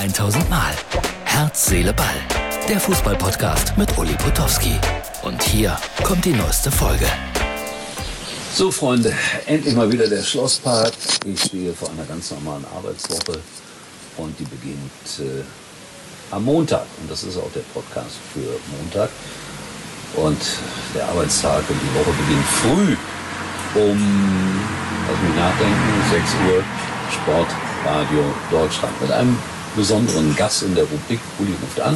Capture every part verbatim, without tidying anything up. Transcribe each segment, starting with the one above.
tausend Mal. Herz, Seele, Ball. Der Fußball-Podcast mit Uli Potowski. Und hier kommt die neueste Folge. So, Freunde, endlich mal wieder der Schlosspark. Ich stehe vor einer ganz normalen Arbeitswoche und die beginnt äh, am Montag. Und das ist auch der Podcast für Montag. Und der Arbeitstag und die Woche beginnt früh um, lass mich nachdenken, sechs Uhr, Sportradio Deutschland. Mit einem besonderen Gast in der Rubrik Uli ruft an.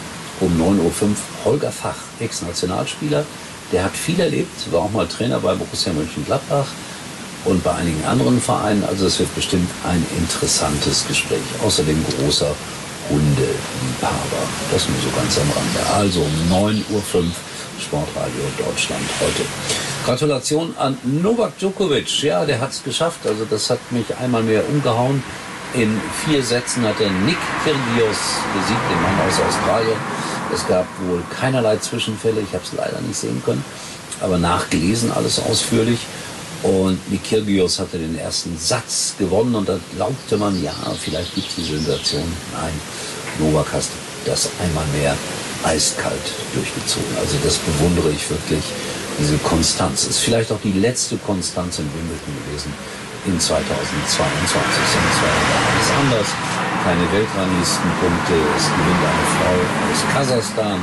Um neun Uhr fünf Holger Fach, Ex-Nationalspieler. Der hat viel erlebt, war auch mal Trainer bei Borussia Mönchengladbach und bei einigen anderen Vereinen. Also es wird bestimmt ein interessantes Gespräch. Außerdem großer Hundeliebhaber. Das nur so ganz am Rande. Also um neun Uhr fünf Sportradio Deutschland heute. Gratulation an Novak Djokovic. Ja, der hat es geschafft. Also das hat mich einmal mehr umgehauen. In vier Sätzen hat er Nick Kyrgios besiegt, den Mann aus Australien. Es gab wohl keinerlei Zwischenfälle, ich habe es leider nicht sehen können, aber nachgelesen alles ausführlich. Und Nick Kyrgios hatte den ersten Satz gewonnen und da glaubte man, ja, vielleicht gibt es die Sensation. Nein, Novak hat das einmal mehr eiskalt durchgezogen. Also das bewundere ich wirklich, diese Konstanz. Ist vielleicht auch die letzte Konstanz in Wimbledon gewesen in zweitausendzweiundzwanzig. Sonst war ja alles anders. Keine Weltranglistenpunkte. Es gewinnt eine Frau aus Kasachstan,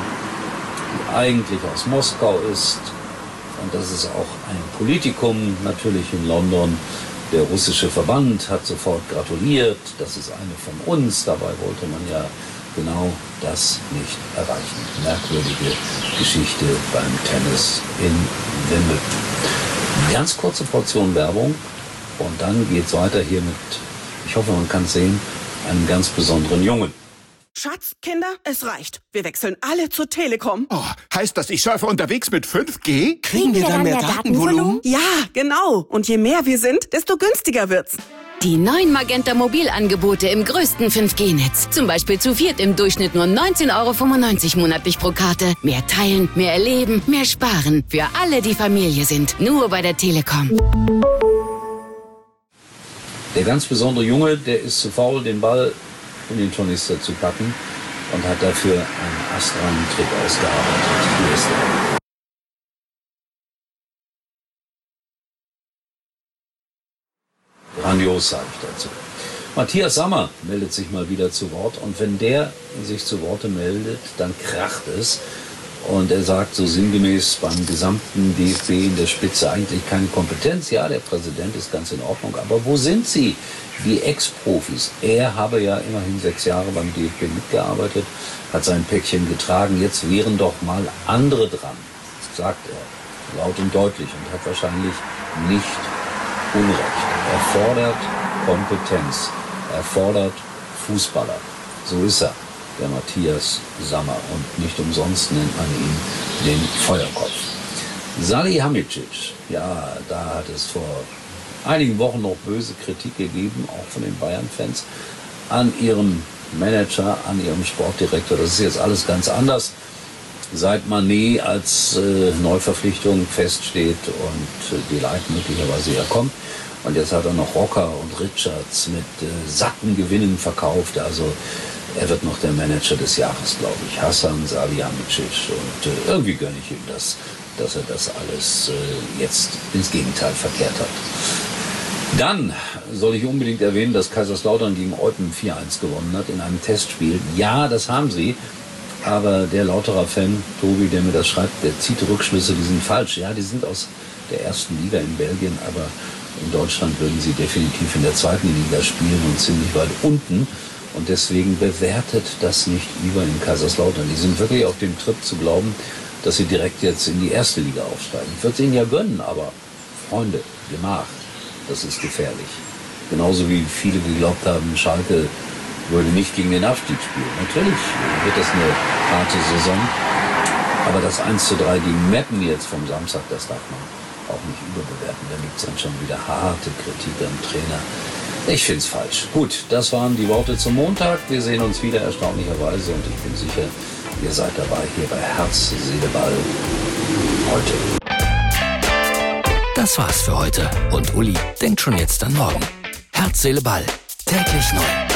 die eigentlich aus Moskau ist. Und das ist auch ein Politikum, natürlich in London. Der russische Verband hat sofort gratuliert. Das ist eine von uns. Dabei wollte man ja genau das nicht erreichen. Merkwürdige Geschichte beim Tennis in Wimbledon. Eine ganz kurze Portion Werbung. Und dann geht's weiter hier mit, ich hoffe, man kann es sehen, einem ganz besonderen Jungen. Schatz, Kinder, es reicht. Wir wechseln alle zur Telekom. Oh, heißt das, ich surfe unterwegs mit fünf G? Kriegen wir dann mehr Datenvolumen? Ja, genau. Und je mehr wir sind, desto günstiger wird's. Die neuen Magenta Mobilangebote im größten fünf G Netz. Zum Beispiel zu viert im Durchschnitt nur neunzehn Euro fünfundneunzig monatlich pro Karte. Mehr teilen, mehr erleben, mehr sparen. Für alle, die Familie sind. Nur bei der Telekom. Der ganz besondere Junge, der ist zu faul, den Ball in den Tornister zu packen und hat dafür einen astreinen Trick ausgearbeitet. Hier ist er. Grandios, sage ich dazu. Matthias Sammer meldet sich mal wieder zu Wort und wenn der sich zu Worte meldet, dann kracht es. Und er sagt so sinngemäß beim gesamten D F B in der Spitze eigentlich keine Kompetenz. Ja, der Präsident ist ganz in Ordnung. Aber wo sind sie, die Ex-Profis? Er habe ja immerhin sechs Jahre beim D F B mitgearbeitet, hat sein Päckchen getragen. Jetzt wären doch mal andere dran, sagt er, laut und deutlich. Und hat wahrscheinlich nicht Unrecht. Er fordert Kompetenz. Er fordert Fußballer. So ist er, der Matthias Sammer. Und nicht umsonst nennt man ihn den Feuerkopf. Salihamidzic, ja, da hat es vor einigen Wochen noch böse Kritik gegeben, auch von den Bayern-Fans, an ihrem Manager, an ihrem Sportdirektor. Das ist jetzt alles ganz anders, seit Mané als äh, Neuverpflichtung feststeht und äh, die Light möglicherweise ja kommt. Und jetzt hat er noch Rocker und Richards mit äh, satten Gewinnen verkauft. Also er wird noch der Manager des Jahres, glaube ich. Hasan Salihamidzic. Und äh, irgendwie gönne ich ihm das, dass er das alles äh, jetzt ins Gegenteil verkehrt hat. Dann soll ich unbedingt erwähnen, dass Kaiserslautern gegen Eupen vier eins gewonnen hat in einem Testspiel. Ja, das haben sie. Aber der Lauterer-Fan, Tobi, der mir das schreibt, der zieht Rückschlüsse, die sind falsch. Ja, die sind aus der ersten Liga in Belgien, aber in Deutschland würden sie definitiv in der zweiten Liga spielen und ziemlich weit unten. Und deswegen bewertet das nicht über in Kaiserslautern. Die sind wirklich auf dem Trip zu glauben, dass sie direkt jetzt in die erste Liga aufsteigen. Ich würde es ihnen ja gönnen, aber Freunde, Gemach, das ist gefährlich. Genauso wie viele geglaubt haben, Schalke würde nicht gegen den Abstieg spielen. Natürlich wird das eine harte Saison. Aber das eins zu drei gegen Meppen jetzt vom Samstag, das darf man auch nicht überbewerten. Da gibt es dann schon wieder harte Kritik am Trainer. Ich finde es falsch. Gut, das waren die Worte zum Montag. Wir sehen uns wieder erstaunlicherweise und ich bin sicher, ihr seid dabei hier bei Herz, Seele, Ball heute. Das war's für heute und Uli denkt schon jetzt an morgen. Herz, Seele, Ball. Täglich neu.